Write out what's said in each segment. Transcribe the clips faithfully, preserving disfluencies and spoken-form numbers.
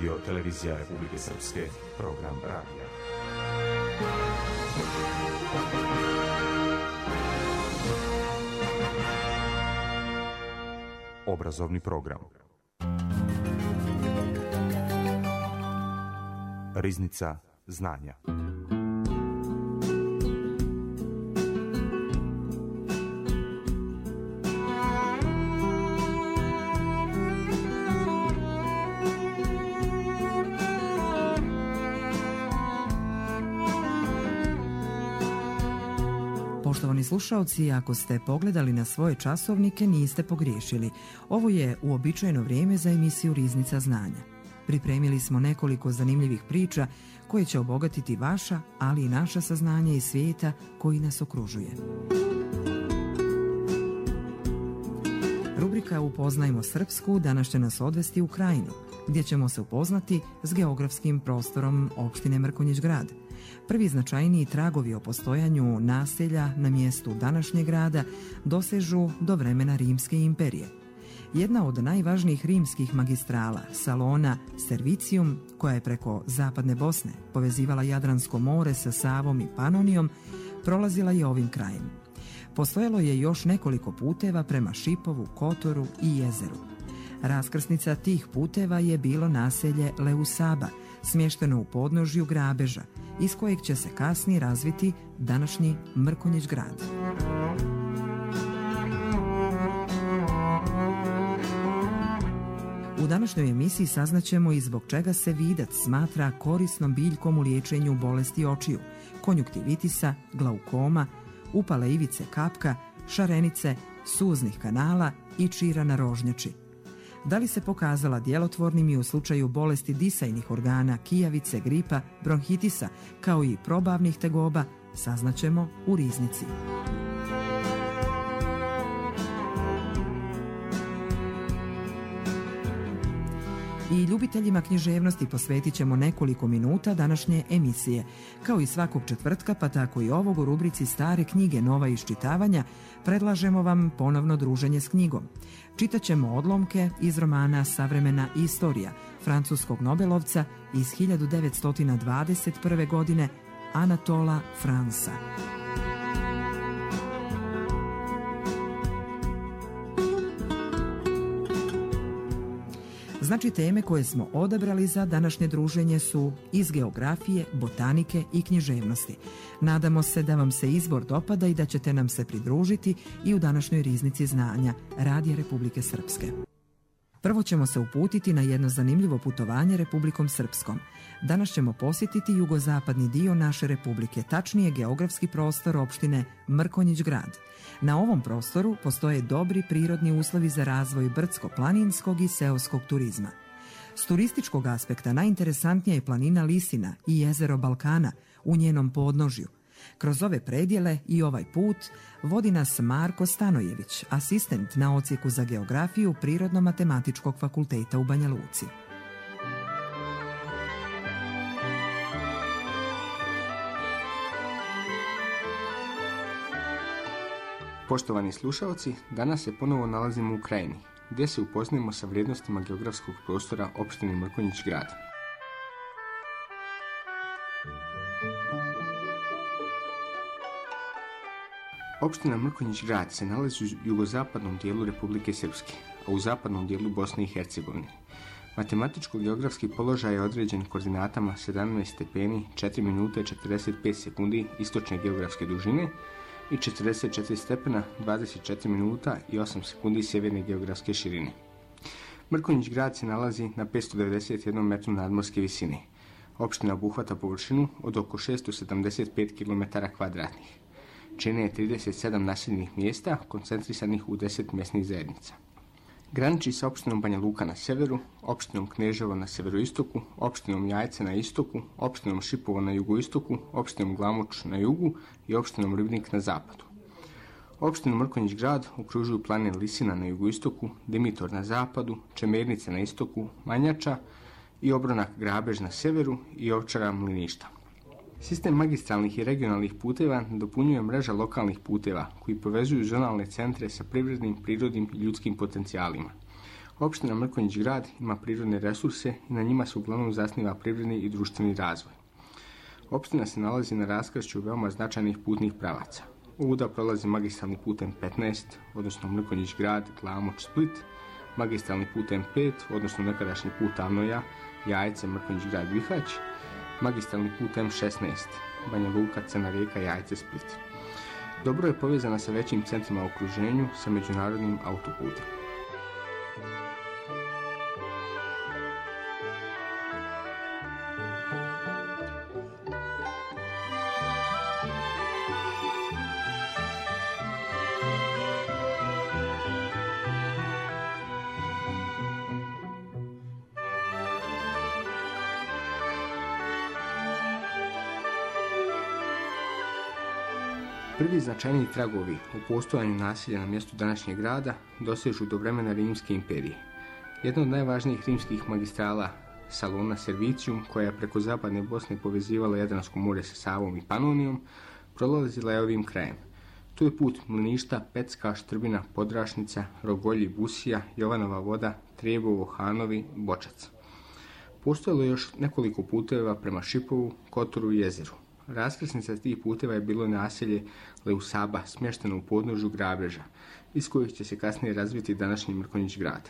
Radio Televizija Republike Srpske, program radija. Obrazovni program. Riznica znanja. Poštovani slušaoci, ako ste pogledali na svoje časovnike, niste pogriješili. Ovo je uobičajeno vrijeme za emisiju Riznica znanja. Pripremili smo nekoliko zanimljivih priča koje će obogatiti vaša, ali i naša saznanja iz svijeta koji nas okružuje. Rubrika Upoznajmo Srpsku danas će nas odvesti u Krajinu, gdje ćemo se upoznati s geografskim prostorom opštine Mrkonjić Grad. Prvi značajniji tragovi o postojanju naselja na mjestu današnjeg grada dosežu do vremena Rimske imperije. Jedna od najvažnijih rimskih magistrala, Salona Servicium, koja je preko zapadne Bosne povezivala Jadransko more sa Savom i Panonijom, prolazila je ovim krajem. Postojalo je još nekoliko puteva prema Šipovu, Kotoru i jezeru. Raskrsnica tih puteva je bilo naselje Leusaba, smješteno u podnožju grabeža, iz kojeg će se kasnije razviti današnji Mrkonjić Grad. U današnjoj emisiji saznaćemo i zbog čega se vidac smatra korisnom biljkom u liječenju bolesti očiju, konjuktivitisa, glaukoma, upale ivice kapka, šarenice, suznih kanala i čira na rožnjači. Da li se pokazala djelotvornim i u slučaju bolesti disajnih organa, kijavice, gripa, bronhitisa, kao i probavnih tegoba, saznaćemo u Riznici. I ljubiteljima književnosti posvetit ćemo nekoliko minuta današnje emisije. Kao i svakog četvrtka, pa tako i ovog u rubrici Stare knjige, nova iščitavanja, predlažemo vam ponovno druženje s knjigom. Čitat ćemo odlomke iz romana Savremena istorija francuskog nobelovca iz hiljadu devetsto dvadeset prve. godine Anatola Fransa. Znači, teme koje smo odabrali za današnje druženje su iz geografije, botanike i književnosti. Nadamo se da vam se izbor dopada i da ćete nam se pridružiti i u današnjoj Riznici znanja Radija Republike Srpske. Prvo ćemo se uputiti na jedno zanimljivo putovanje Republikom Srpskom. Danas ćemo posjetiti jugozapadni dio naše republike, tačnije geografski prostor opštine Mrkonjić Grad. Na ovom prostoru postoje dobri prirodni uslovi za razvoj brdsko-planinskog i seoskog turizma. S turističkog aspekta najinteresantnija je planina Lisina i jezero Balkana u njenom podnožju. Kroz ove predjele i ovaj put vodi nas Marko Stanojević, asistent na odsjeku za geografiju Prirodno-matematičkog fakulteta u Banja Luci. Poštovani slušalci, danas se ponovo nalazimo u Krajini, gdje se upoznajemo sa vrijednostima geografskog prostora opštine Mrkonjić Grad. Opština Mrkonjić Grad se nalazi u jugozapadnom dijelu Republike Srpske, a u zapadnom dijelu Bosne i Hercegovine. Matematičko-geografski položaj je određen koordinatama sedamnaest stepeni, četiri minute četrdeset pet sekundi istočne geografske dužine i četrdeset četiri stepena, dvadeset četiri minuta i osam sekundi sjeverne geografske širine. Mrkonjić Grad se nalazi na petsto devedeset jedan metru nadmorske visine. Opština obuhvata površinu od oko šesto sedamdeset pet kilometara kvadratnih. Čine je trideset sedam naseljenih mjesta koncentrisanih u deset mjesnih zajednica. Graniči sa opštinom Banja Luka na severu, opštinom Kneževo na severoistoku, opštinom Jajce na istoku, opštinom Šipovo na jugoistoku, opštinom Glamoč na jugu i opštinom Ribnik na zapadu. Opštinu Mrkonjić Grad okružuju planine Lisina na jugoistoku, Dimitor na zapadu, Čemernica na istoku, Manjača i obronak Grabež na severu i Ovčara Mliništa. Sistem magistralnih i regionalnih puteva dopunjuje mreža lokalnih puteva koji povezuju zonalne centre sa privrednim, prirodnim i ljudskim potencijalima. Opština Mrkonjić Grad ima prirodne resurse i na njima se uglavnom zasniva privredni i društveni razvoj. Opština se nalazi na raskršću veoma značajnih putnih pravaca. Ovuda prolazi magistralni put M petnaest, odnosno Mrkonjić Grad, Glamoč, Split, magistralni put M pet, odnosno nekadašnji put Avnoja, Jajce, Mrkonjić Grad, Bihać, magistralni put M šesnaest, Banja Luka, Crna Rijeka, Jajce, Split. Dobro je povezana sa većim centrima u okruženju sa međunarodnim autoputem. Prvi značajniji tragovi u postojanju naselja na mjestu današnjeg grada dosežu do vremena Rimske imperije. Jedna od najvažnijih rimskih magistrala, Salona Servicium, koja je preko zapadne Bosne povezivala Jadransko more sa Savom i Panonijom, prolazila je ovim krajem. Tu je put Mliništa, Pecka, Štrbina, Podrašnica, Rogolji, Busija, Jovanova Voda, Trijebovo, Hanovi, Bočac. Postojalo je još nekoliko puteva prema Šipovu, Kotoru i jezeru. Raskrsnica tih puteva je bilo naselje Leusaba, smješteno u podnožju Grabeža, iz kojih će se kasnije razviti današnji Mrkonjić Grad.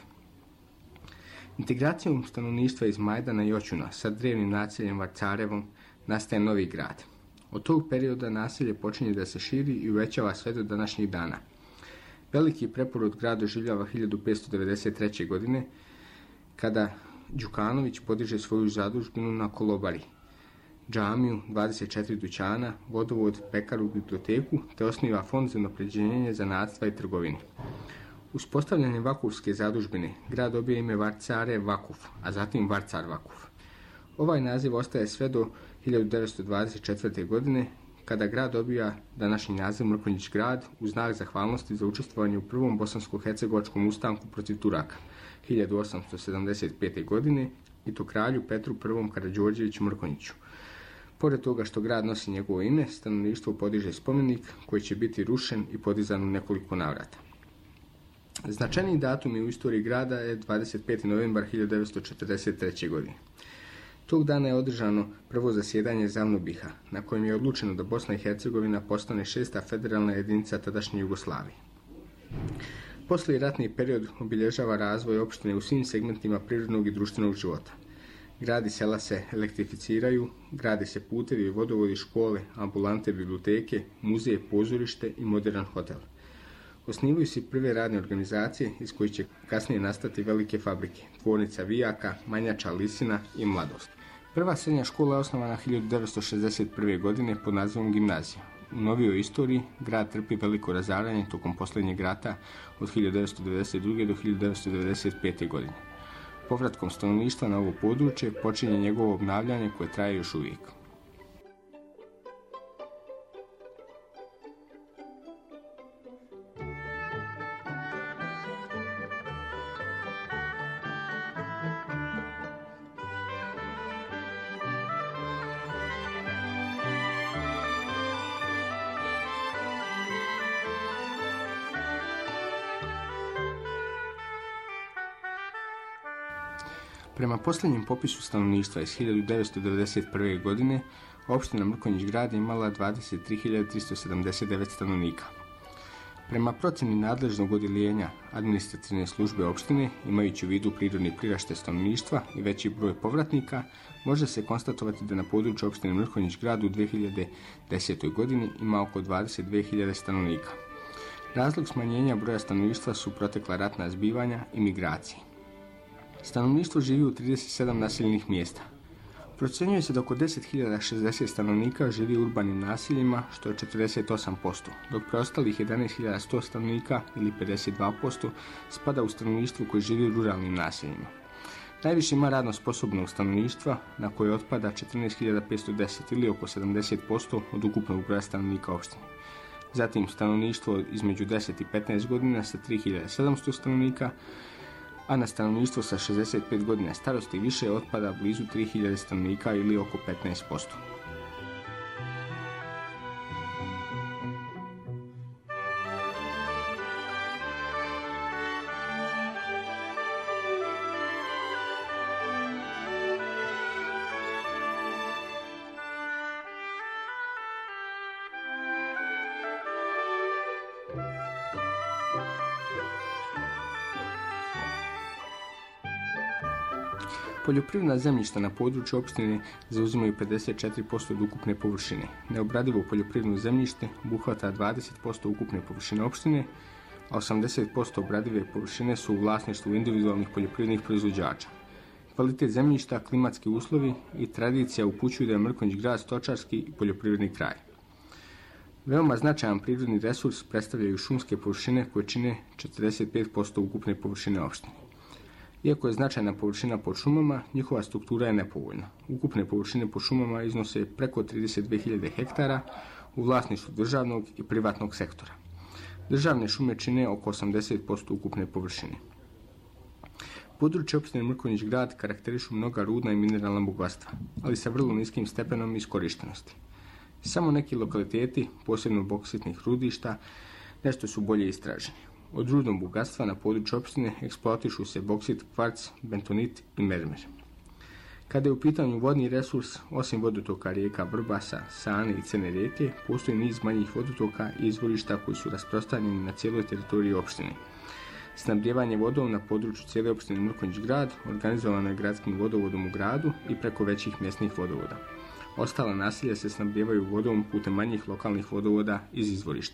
Integracijom stanovništva iz Majdana i Oćuna sa drevnim naseljem Varcarevom nastaje novi grad. Od tog perioda naselje počinje da se širi i uvećava sve do današnjih dana. Veliki preporod grad doživljava hiljadu petsto devedeset treće. godine, kada Đukanović podiže svoju zadužbinu na Kolobari, džamiju, dvadeset četiri dućana, vodovod, pekaru, biblioteku, te osniva fond za unapređenje zanatstva i trgovine. Uspostavljanjem vakufske zadužbine, grad dobije ime Varcare Vakuf, a zatim Varcar Vakuf. Ovaj naziv ostaje sve do hiljadu devetsto dvadeset četvrte. godine, kada grad dobija današnji naziv Mrkonjić Grad u znak zahvalnosti za učestvovanje u prvom bosansko-hercegovačkom ustanku protiv Turaka hiljadu osamsto sedamdeset pete. godine i to kralju Petru I. Karađorđeviću Mrkonjiću. Pored toga što grad nosi njegovo ime, stanovništvo podiže spomenik koji će biti rušen i podizan u nekoliko navrata. Značajniji datumi u istoriji grada je dvadeset peti novembar hiljadu devetsto četrdeset treće. godine. Tog dana je održano prvo zasjedanje Zavnobiha, na kojem je odlučeno da Bosna i Hercegovina postane šesta federalna jedinica tadašnje Jugoslavije. Poslije ratni period obilježava razvoj opštine u svim segmentima prirodnog i društvenog života. Grad i sela se elektrificiraju, grade se putevi, vodovodi, škole, ambulante, biblioteke, muzeje, pozorište i modern hotel. Osnivaju se prve radne organizacije iz kojih će kasnije nastati velike fabrike, tvornica vijaka, Manjača, Lisina i Mladost. Prva srednja škola je osnovana hiljadu devetsto šezdeset prve. godine pod nazivom Gimnazija. U novijoj istoriji grad trpi veliko razaranje tokom posljednjeg rata od hiljadu devetsto devedeset druge. do hiljadu devetsto devedeset pete. godine. Povratkom stanovništva na ovo područje počinje njegovo obnavljanje koje traje još uvijek. Prema posljednjem popisu stanovništva iz hiljadu devetsto devedeset prve. godine, opština Mrkonjić Grad je imala dvadeset tri hiljade tristo sedamdeset devet stanovnika. Prema procjeni nadležnog odjeljenja administrativne službe opštine, imajući u vidu prirodni priraštaj stanovništva i veći broj povratnika, može se konstatovati da na području opštine Mrkonjić Grad u dvije hiljade desetoj. godini ima oko dvadeset dvije hiljade stanovnika. Razlog smanjenja broja stanovništva su protekla ratna zbivanja i migracije. Stanovništvo živi u trideset sedam naseljenih mjesta. Procjenjuje se da oko deset hiljada šezdeset stanovnika živi u urbanim naseljima, što je četrdeset osam posto, dok preostalih jedanaest hiljada sto stanovnika, ili pedeset dva posto, spada u stanovništvo koje živi u ruralnim naseljima. Najviše ima radno sposobnog stanovništva, na koje otpada četrnaest hiljada petsto deset, ili oko sedamdeset posto od ukupnog broja stanovnika opštine. Zatim stanovništvo između deset i petnaest godina sa tri hiljade sedamsto stanovnika, a na stanovništvo sa šezdeset pet godina starosti i više otpada blizu tri hiljade stanovnika ili oko petnaest posto. Poljoprivredna zemljišta na području opštine zauzimaju pedeset četiri posto od ukupne površine. Neobradivo poljoprivredno zemljište obuhvata dvadeset posto ukupne površine opštine, a osamdeset posto obradive površine su u vlasništvu individualnih poljoprivrednih proizvođača. Kvalitet zemljišta, klimatski uslovi i tradicija upućuju da je Mrkonjić grad stočarski i poljoprivredni kraj. Veoma značajan prirodni resurs predstavljaju šumske površine koje čine četrdeset pet posto ukupne površine opštine. Iako je značajna površina pod šumama, njihova struktura je nepovoljna. Ukupne površine pod šumama iznose preko trideset dve hiljade hektara u vlasništvu državnog i privatnog sektora. Državne šume čine oko osamdeset posto ukupne površine. Područje opštine Mrkonjić grad karakterišu mnoga rudna i mineralna bogatstva, ali sa vrlo niskim stepenom iskorištenosti. Samo neki lokaliteti, posebno boksitnih rudišta, nešto su bolje istraženi. Od rudnog bogatstva na području opštine eksploatišu se boksit, kvarc, bentonit i mermer. Kada je u pitanju vodni resurs, osim vodotoka rijeka Vrbasa, Sane i Crne rijeke, postoji niz manjih vodotoka i izvorišta koji su rasprostranjeni na cijeloj teritoriji opštine. Snabdijevanje vodom na području cijele opštine Mrkonjić grad organizovano je gradskim vodovodom u gradu i preko većih mjesnih vodovoda. Ostala naselja se snabdijevaju vodom putem manjih lokalnih vodovoda iz izvorišta.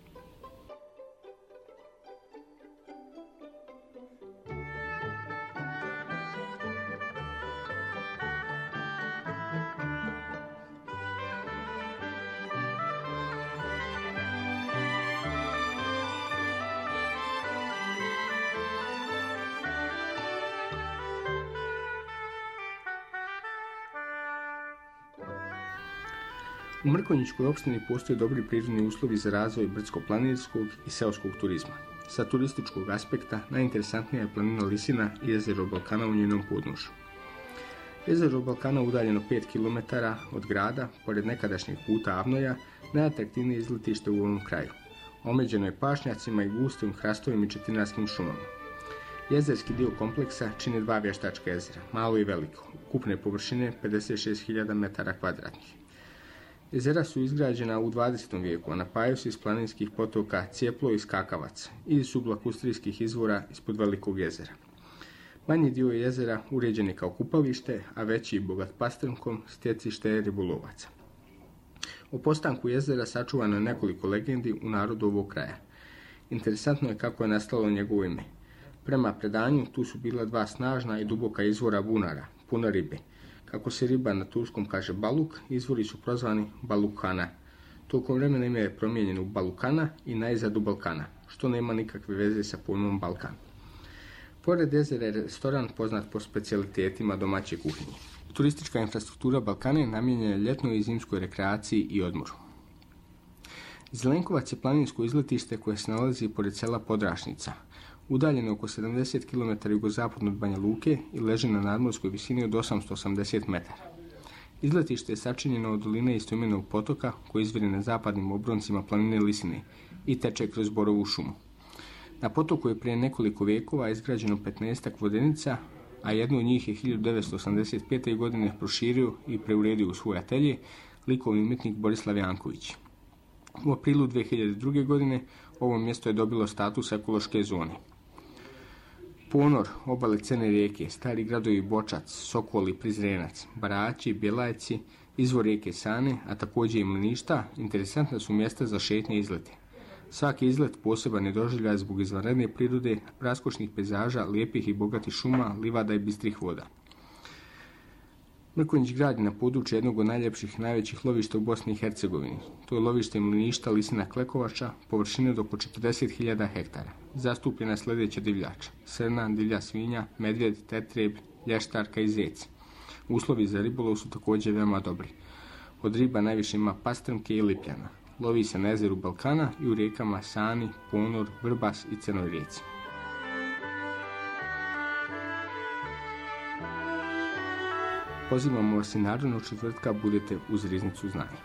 U Mrkonjićkoj opštini postoje dobri prirodni uslovi za razvoj brdsko-planinskog i seoskog turizma. Sa turističkog aspekta najinteresantnija je planina Lisina i jezero Balkana u njenom podnožju. Jezero Balkana udaljeno pet kilometara od grada, pored nekadašnjeg puta Avnoja, najatraktivnije izletište u ovom kraju. Omeđeno je pašnjacima i gustim hrastovim i četinarskim šumama. Jezerski dio kompleksa čine dva vještačka jezera, malo i veliko, ukupne površine pedeset šest hiljada metara kvadratnih. Jezera su izgrađena u dvadesetom vijeku, a napajaju se iz planinskih potoka Cijeplo i Skakavac i iz sublakustrijskih izvora ispod Velikog jezera. Manji dio jezera uređen je kao kupalište, a veći i bogat pastrnkom, stjecište ribolovaca. O postanku jezera sačuvano je nekoliko legendi u narodu ovog kraja. Interesantno je kako je nastalo njegovo ime. Prema predanju, tu su bila dva snažna i duboka izvora bunara, puna ribe. Kako se riba na turskom kaže baluk, izvori su prozvani Balukana. Tokom vremena ime je promijenjeno u Balukana i najzad u Balkana, što nema nikakve veze sa pojmom Balkan. Pored jezera je restoran poznat po specijalitetima domaće kuhinje. Turistička infrastruktura Balkana je namijenjena ljetnoj i zimskoj rekreaciji i odmoru. Zelenkovac je planinsko izletište koje se nalazi pored sela Podrašnica, udaljeno oko sedamdeset kilometara jugozapadno od Banja Luke i leži na nadmorskoj visini od osamsto osamdeset metara. Izletište je sačinjeno od doline istoimenog potoka koji izvire na zapadnim obroncima planine Lisine i teče kroz borovu šumu. Na potoku je prije nekoliko vijekova izgrađeno petnaestak vodenica, a jednu od njih je hiljadu devetsto osamdeset pete. godine proširio i preuredio u svoj atelje likovni umjetnik Borislav Janković. U aprilu dvije hiljade druge. godine ovo mjesto je dobilo status ekološke zone. Ponor, obale Crne rijeke, stari gradovi Bočac, Sokol i Prizrenac, Baraći, Bjelajci, izvor rijeke Sane, a također i Mliništa, interesantna su mjesta za šetnje i izlete. Svaki izlet poseban je doživljaj zbog izvanredne prirode, raskošnih pejzaža, lijepih i bogatih šuma, livada i bistrih voda. Mrkonjić grad je na području jednog od najljepših i najvećih lovišta u Bosni i Hercegovini. To je lovište Mliništa Lisina Klekovača, površine od oko četrdeset hiljada hektara. Zastupljena je sljedeća divljača: srna, divlja svinja, medvjed, tetreb, lještarka i zec. Uslovi za ribolov su također veoma dobri. Od riba najviše ima pastrmke i lipljana. Lovi se na jezeru Balkana i u rijekama Sani, Ponor, Vrbas i Crnoj rijeci. Pozivamo vas i narednog četvrtka budete uz Riznicu znanja.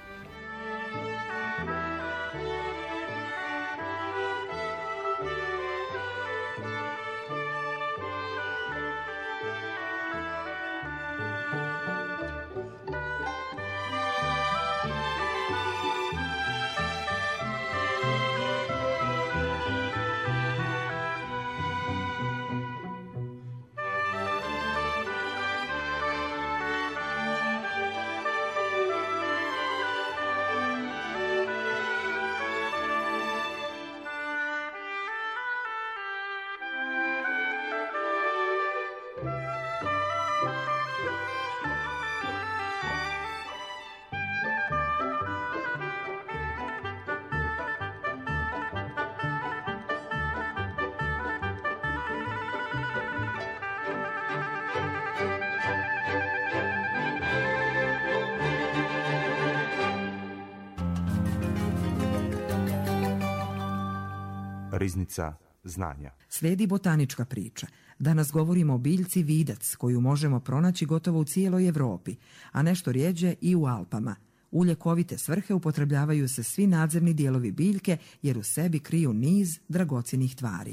Riznica znanja. Slijedi botanička priča. Danas govorimo o biljci vidac, koju možemo pronaći gotovo u cijeloj Evropi, a nešto rjeđe i u Alpama. U ljekovite svrhe upotrebljavaju se svi nadzemni dijelovi biljke jer u sebi kriju niz dragocjenih tvari.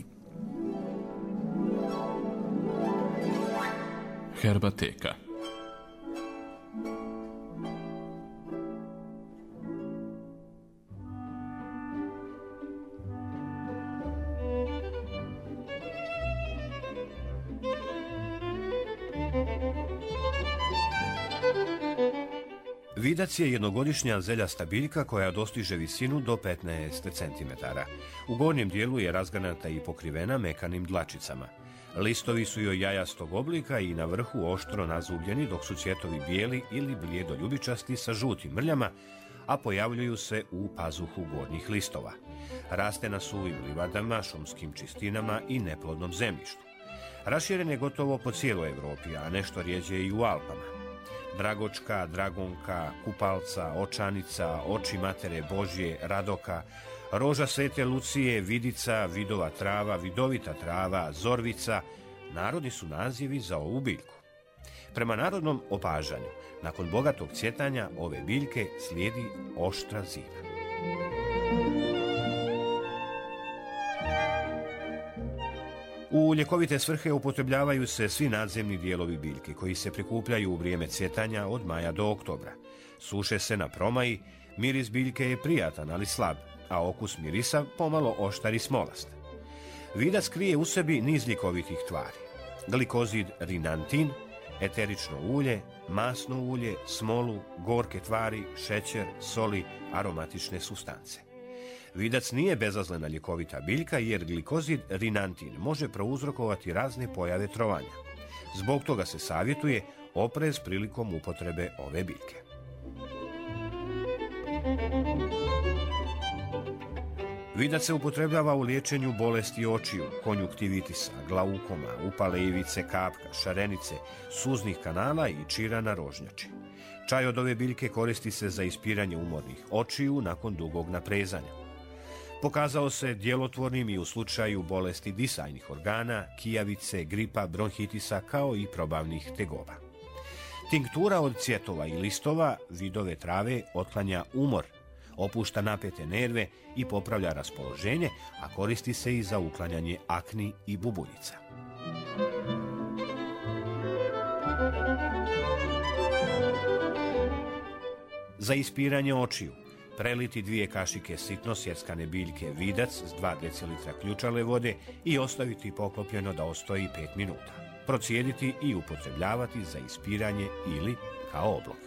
Herbateka. Vidac je jednogodišnja zeljasta biljka koja dostiže visinu do petnaest centimetara. U gornjem dijelu je razgranata i pokrivena mekanim dlačicama. Listovi su joj jajastog oblika i na vrhu oštro nazubljeni, dok su cvjetovi bijeli ili blijedoljubičasti sa žutim mrljama, a pojavljuju se u pazuhu gornjih listova. Raste na suvim livadama, šumskim čistinama i neplodnom zemljištu. Raširen je gotovo po cijeloj Evropi, a nešto rjeđe i u Alpama. Dragočka, dragonka, kupalca, očanica, oči matere Božje, radoka, roža svete Lucije, vidica, vidova trava, vidovita trava, zorvica, narodni su nazivi za ovu biljku. Prema narodnom opažanju, nakon bogatog cvjetanja ove biljke slijedi oštra zima. U ljekovite svrhe upotrebljavaju se svi nadzemni dijelovi biljke koji se prikupljaju u vrijeme cvjetanja od maja do oktobra. Suše se na promaji, miris biljke je prijatan ali slab, a okus mirisa pomalo oštar i smolast. Vidac krije u sebi niz ljekovitih tvari. Glikozid rinantin, eterično ulje, masno ulje, smolu, gorke tvari, šećer, soli, aromatične supstance. Vidac nije bezazlena ljekovita biljka jer glikozid rinantin može prouzrokovati razne pojave trovanja. Zbog toga se savjetuje oprez prilikom upotrebe ove biljke. Vidac se upotrebljava u liječenju bolesti očiju, konjuktivitisa, glaukoma, upale ivice kapka, šarenice, suznih kanala i čira na rožnjači. Čaj od ove biljke koristi se za ispiranje umornih očiju nakon dugog naprezanja. Pokazao se djelotvornim i u slučaju bolesti disajnih organa, kijavice, gripa, bronhitisa kao i probavnih tegoba. Tinktura od cvjetova i listova vidove trave otklanja umor, opušta napete nerve i popravlja raspoloženje, a koristi se i za uklanjanje akni i bubuljica. Za ispiranje očiju preliti dvije kašike sitno sjeckane biljke vidac s dva decilitra ključale vode i ostaviti poklopljeno da ostoji pet minuta. Procijediti i upotrebljavati za ispiranje ili kao oblog.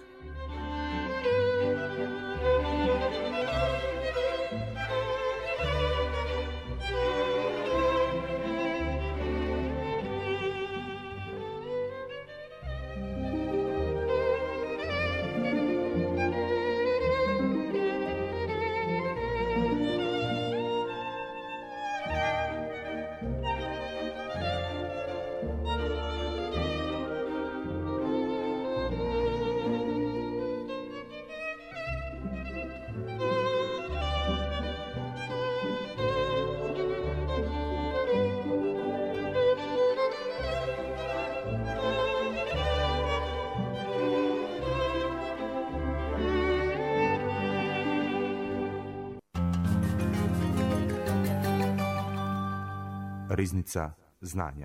Riznica znanja.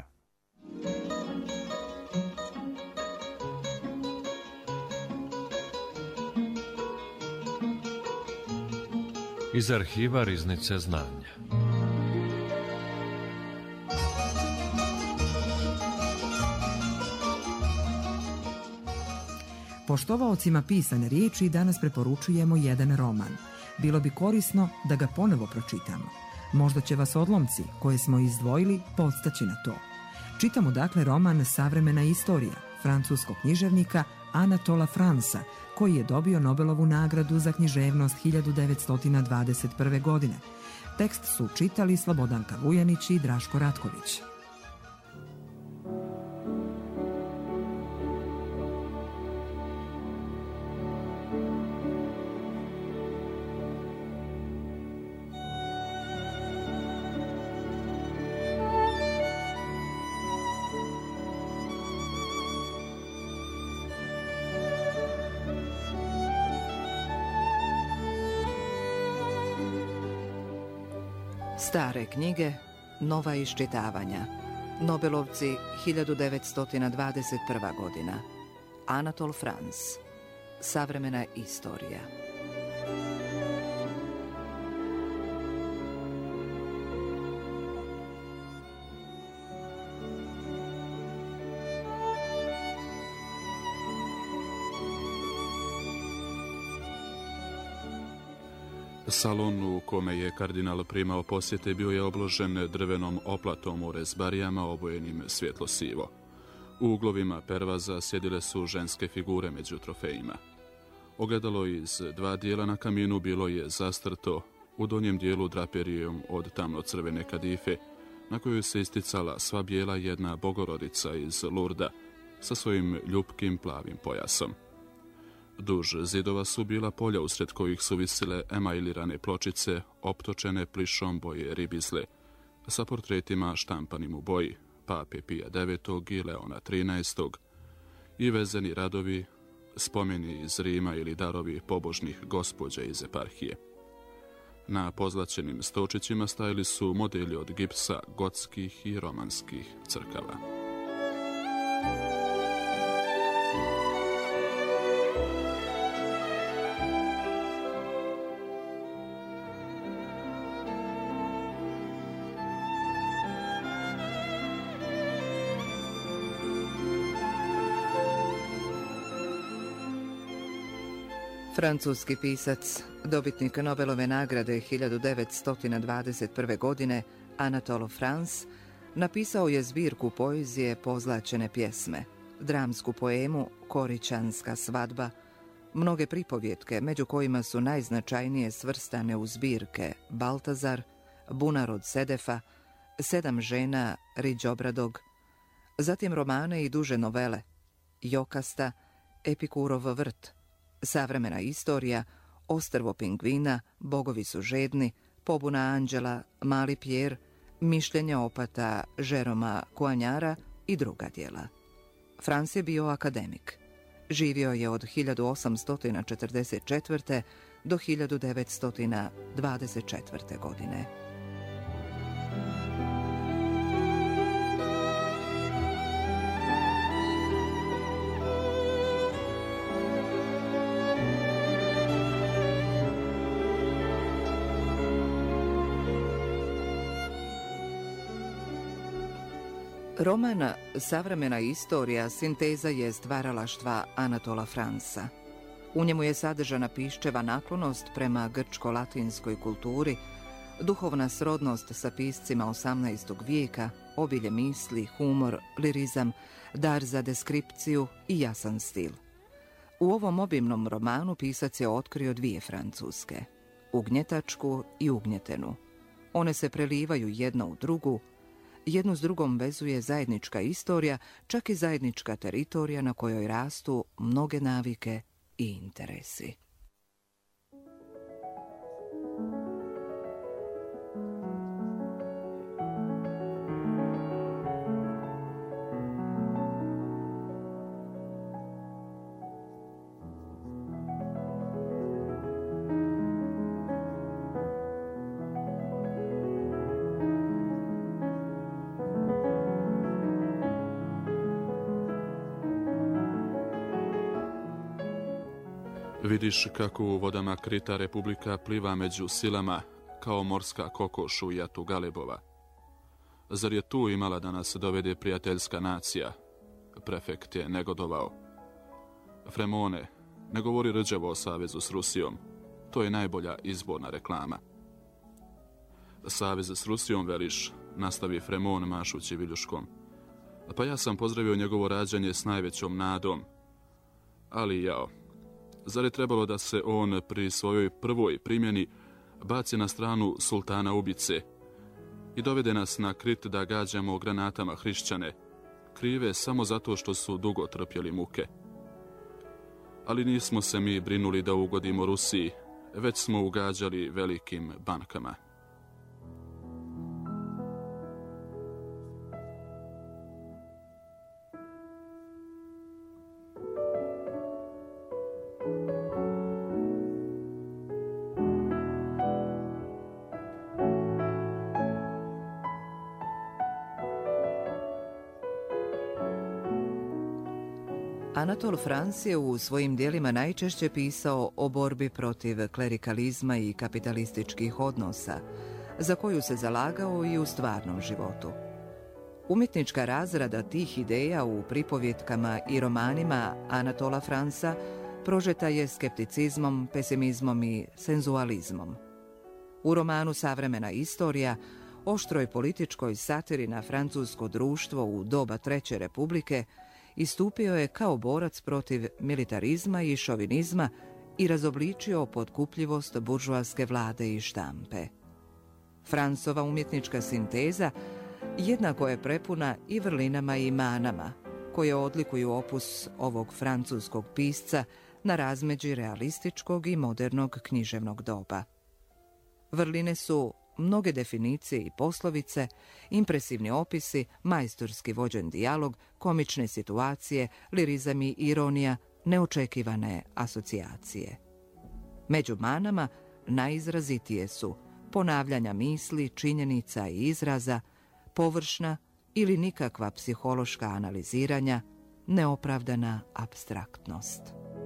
Iz arhiva Riznice znanja. Poštovaocima pisane riječi danas preporučujemo jedan roman. Bilo bi korisno da ga ponovo pročitamo. Možda će vas odlomci koje smo izdvojili podstaći na to. Čitamo dakle roman Savremena istorija francuskog književnika Anatola Fransa, koji je dobio Nobelovu nagradu za književnost hiljadu devetsto dvadeset prve. godine. Tekst su čitali Slobodanka Vujanić i Draško Ratković. Stare knjige, nova iščitavanja. Nobelovci hiljadu devetsto dvadeset prva godina. Anatole France. Savremena istorija. Salon u kome je kardinal primao posjete bio je obložen drvenom oplatom u rezbarijama obojenim svjetlo-sivo. U uglovima pervaza sjedile su ženske figure među trofejima. Ogledalo iz dva dijela na kaminu bilo je zastrto, u donjem dijelu draperijom od tamno-crvene kadife, na kojoj se isticala sva bijela jedna bogorodica iz Lurda sa svojim ljupkim plavim pojasom. Duž zidova su bila polja usred kojih su visile emailirane pločice optočene plišom boje ribizle sa portretima štampanim u boji Pape Pija devetog i Leona trinaestog i vezeni radovi, spomeni iz Rima ili darovi pobožnih gospođa iz eparhije. Na pozlaćenim stočićima stajali su modeli od gipsa gotskih i romanskih crkava. Francuski pisac, dobitnik Nobelove nagrade hiljadu devetsto dvadeset prve. godine, Anatole France, napisao je zbirku poezije Pozlaćene pjesme, dramsku poemu Koričanska svadba, mnoge pripovjetke, među kojima su najznačajnije svrstane u zbirke Baltazar, Bunar od Sedefa, Sedam žena Riđobradog, zatim romane i duže novele Jokasta, Epikurov vrt, Savremena istorija, Ostrvo pingvina, Bogovi su žedni, Pobuna anđela, Mali Pjer, Mišljenja opata Žeroma Kuanjara i druga djela. France je bio akademik. Živio je od hiljadu osamsto četrdeset četvrte. do hiljadu devetsto dvadeset četvrte. godine. Roman Savremena istorija sinteza je stvaralaštva Anatola Franca. U njemu je sadržana piščeva naklonost prema grčko-latinskoj kulturi, duhovna srodnost sa piscima osamnaestog vijeka, obilje misli, humor, lirizam, dar za deskripciju i jasan stil. U ovom obimnom romanu pisac je otkrio dvije Francuske, ugnjetačku i ugnjetenu. One se prelivaju jedna u drugu, jednu s drugom vezuje zajednička istorija, čak i zajednička teritorija na kojoj rastu mnoge navike i interesi. Vidiš kako u vodama krita republika pliva među silama, kao morska kokoš u jatu galebova. Zar je tu imala da nas dovede prijateljska nacija? Prefekt je negodovao. Fremone, ne govori rđavo o savezu s Rusijom. To je najbolja izborna reklama. Savez s Rusijom, veliš, nastavi Fremon mašući viljuškom. Pa ja sam pozdravio njegovo rađanje s najvećom nadom. Ali jao, zar je trebalo da se on pri svojoj prvoj primjeni baci na stranu sultana ubice i dovede nas na krit da gađamo granatama hrišćane, krive samo zato što su dugo trpjeli muke. Ali nismo se mi brinuli da ugodimo Rusiji, već smo ugađali velikim bankama. Anatole France je u svojim dijelima najčešće pisao o borbi protiv klerikalizma i kapitalističkih odnosa, za koju se zalagao i u stvarnom životu. Umjetnička razrada tih ideja u pripovjetkama i romanima Anatola Franca prožeta je skepticizmom, pesimizmom i senzualizmom. U romanu Savremena istorija, oštroj političkoj satiri na francusko društvo u doba Treće republike, istupio je kao borac protiv militarizma i šovinizma i razobličio potkupljivost buržoaske vlade i štampe. Francova umjetnička sinteza jednako je prepuna i vrlinama i manama, koje odlikuju opus ovog francuskog pisca na razmeđi realističkog i modernog književnog doba. Vrline su mnoge definicije i poslovice, impresivni opisi, majstorski vođen dijalog, komične situacije, lirizam i ironija, neočekivane asocijacije. Među manama najizrazitije su ponavljanja misli, činjenica i izraza, površna ili nikakva psihološka analiziranja, neopravdana apstraktnost.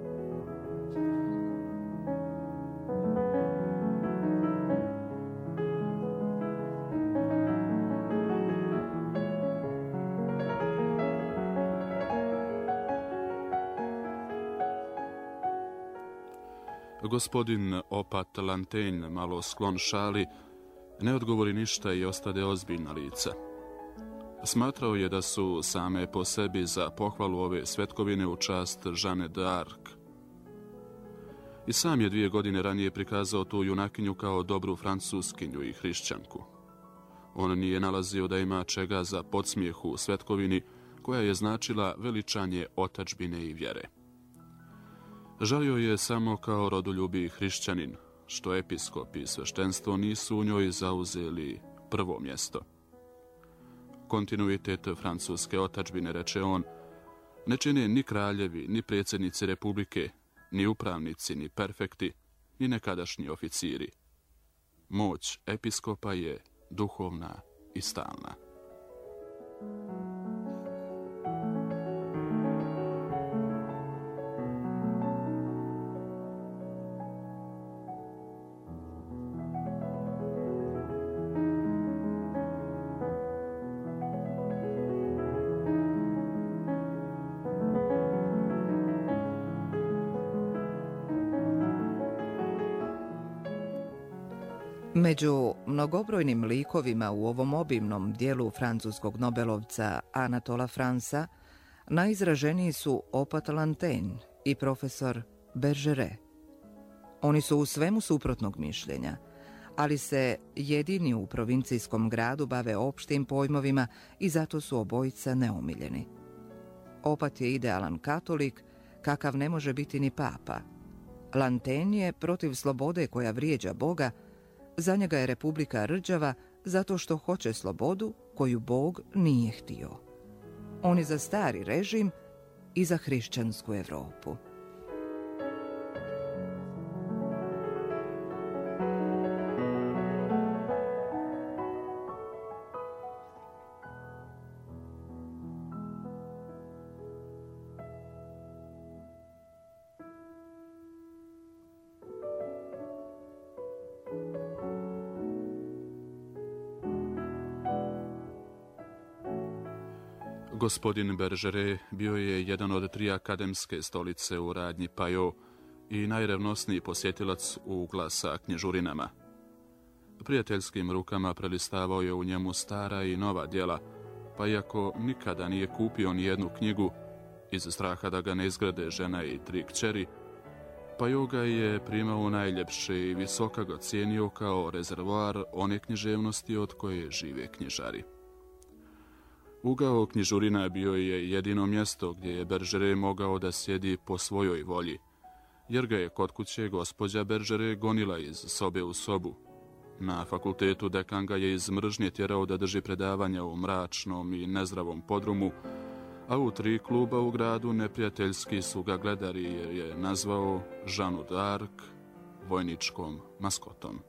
Gospodin Opat Lantaigne, malo sklon šali, ne odgovori ništa i ostade ozbiljna lica. Smatrao je da su same po sebi za pohvalu ove svetkovine u čast Jeanne d'Arc. I sam je dvije godine ranije prikazao tu junakinju kao dobru francuskinju i hrišćanku. On nije nalazio da ima čega za podsmijeh u svetkovini koja je značila veličanje otadžbine i vjere. Žalio je samo kao rodoljubi hrišćanin, što episkop i sveštenstvo nisu u njoj zauzeli prvo mjesto. Kontinuitet francuske otadžbine, reče on, ne čine ni kraljevi, ni predsjednici republike, ni upravnici, ni perfekti, ni nekadašnji oficiri. Moć episkopa je duhovna i stalna. Među mnogobrojnim likovima u ovom obimnom dijelu francuskog nobelovca Anatola Franca najizraženiji su Opat Lantaigne i profesor Bergeret. Oni su u svemu suprotnog mišljenja, ali se jedini u provincijskom gradu bave opštim pojmovima i zato su obojica neomiljeni. Opat je idealan katolik, kakav ne može biti ni papa. Lantaigne je protiv slobode koja vrijeđa Boga. Za njega je republika rđava zato što hoće slobodu koju Bog nije htio. On je za stari režim i za hrišćansku Europu. Gospodin Bergeret bio je jedan od tri akademske stolice u radnji Pajot i najrevnosniji posjetilac ugla sa knjižurinama. Prijateljskim rukama prelistavao je u njemu stara i nova djela, pa iako nikada nije kupio ni jednu knjigu, iz straha da ga ne izgrade žena i tri kćeri, Pajot ga je primao najljepše i visoka ga cijenio kao rezervoar one književnosti od koje žive knjižari. Ugao knjižurina bio je jedino mjesto gdje je Bergeret mogao da sjedi po svojoj volji, jer ga je kod kuće gospođa Bergeret gonila iz sobe u sobu. Na fakultetu dekan ga je iz mržnje tjerao da drži predavanja u mračnom i nezdravom podrumu, a u tri kluba u gradu neprijateljski su ga gledali jer je nazvao Jeanne d'Arc vojničkom maskotom.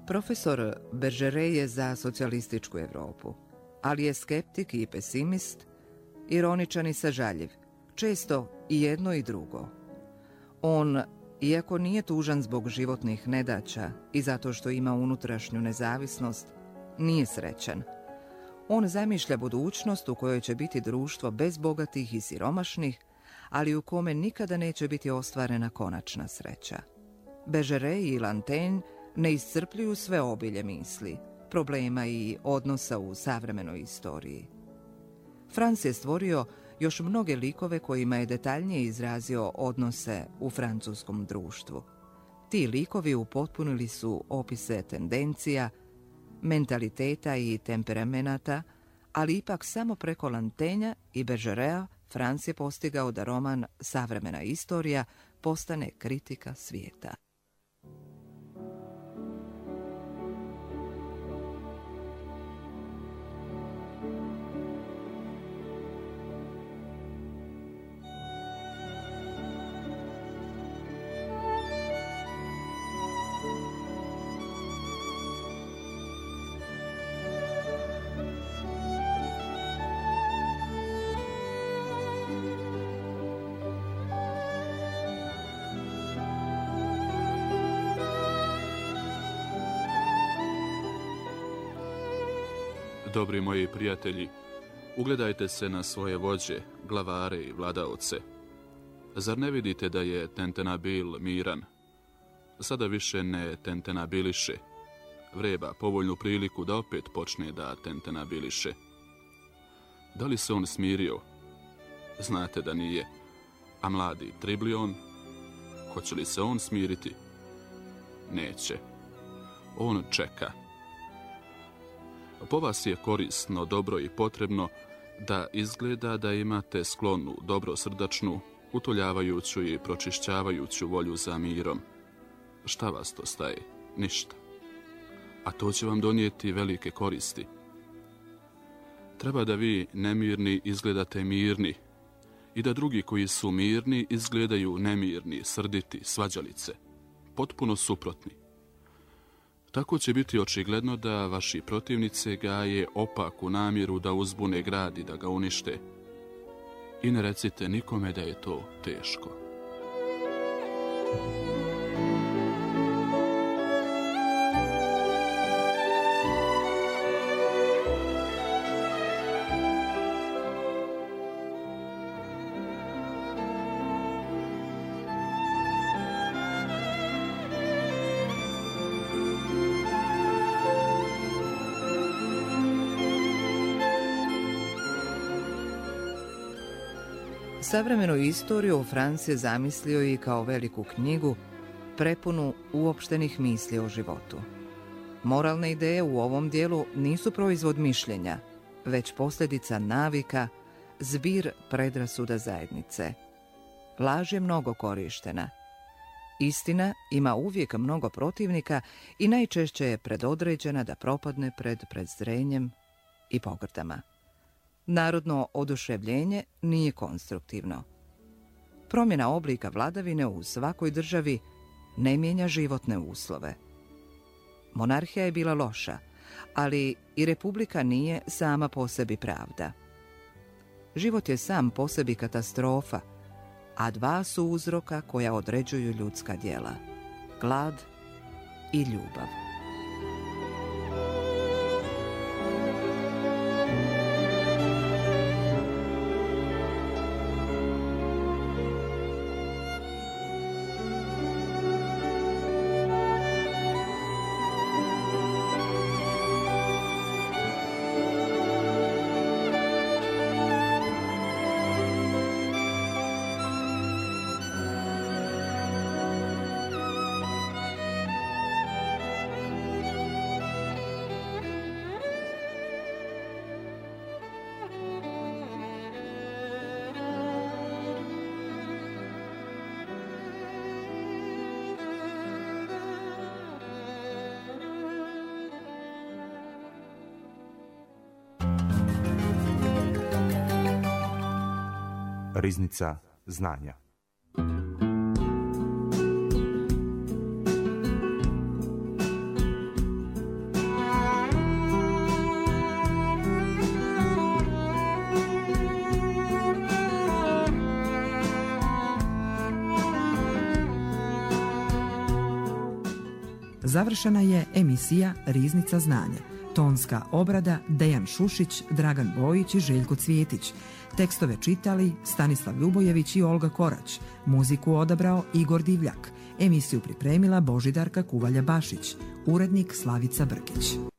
Profesor Bergeret je za socijalističku Europu, ali je skeptik i pesimist, ironičan i sažaljiv, često i jedno i drugo. On, iako nije tužan zbog životnih nedaća i zato što ima unutrašnju nezavisnost, nije srećan. On zamišlja budućnost u kojoj će biti društvo bez bogatih i siromašnih, ali u kome nikada neće biti ostvarena konačna sreća. Bergeret i Lantaigne ne iscrpljuju sve obilje misli, problema i odnosa u savremenoj istoriji. Franz je stvorio još mnoge likove kojima je detaljnije izrazio odnose u francuskom društvu. Ti likovi upotpunili su opise tendencija, mentaliteta i temperamenata, ali ipak samo preko Lantaignea i Bergereta Franz je postigao da roman Savremena istorija postane kritika svijeta. Dobri moji prijatelji, ugledajte se na svoje vođe, glavare i vladaoce. Zar ne vidite da je Tentenabil miran? Sada više ne tentenabiliše. Vreba povoljnu priliku da opet počne da tentenabiliše. Da li se on smirio? Znate da nije. A mladi Triblion? Hoće li se on smiriti? Neće. On čeka. Po vas je korisno, dobro i potrebno da izgleda da imate sklonu, dobrosrdačnu, utoljavajuću i pročišćavajuću volju za mirom. Šta vas to staje? Ništa. A to će vam donijeti velike koristi. Treba da vi nemirni izgledate mirni i da drugi koji su mirni izgledaju nemirni, srditi, svađalice, potpuno suprotni. Tako će biti očigledno da vaši protivnice gaje opaku namjeru da uzbune grad i da ga unište. I ne recite nikome da je to teško. Savremenu istoriju Franz je zamislio i kao veliku knjigu, prepunu uopštenih misli o životu. Moralne ideje u ovom dijelu nisu proizvod mišljenja, već posljedica navika, zbir predrasuda zajednice. Laž je mnogo korištena. Istina ima uvijek mnogo protivnika i najčešće je predodređena da propadne pred prezrenjem i pogrdama. Narodno oduševljenje nije konstruktivno. Promjena oblika vladavine u svakoj državi ne mijenja životne uslove. Monarhija je bila loša, ali i republika nije sama po sebi pravda. Život je sam po sebi katastrofa, a dva su uzroka koja određuju ljudska djela: glad i ljubav. Riznica znanja. Završena je emisija Riznica znanja. Tonska obrada Dejan Šušić, Dragan Bojić i Željko Cvjetić. Tekstove čitali Stanislav Ljubojević i Olga Korać. Muziku odabrao Igor Divljak. Emisiju pripremila Božidarka Kuvalja Bašić. Urednik Slavica Brkić.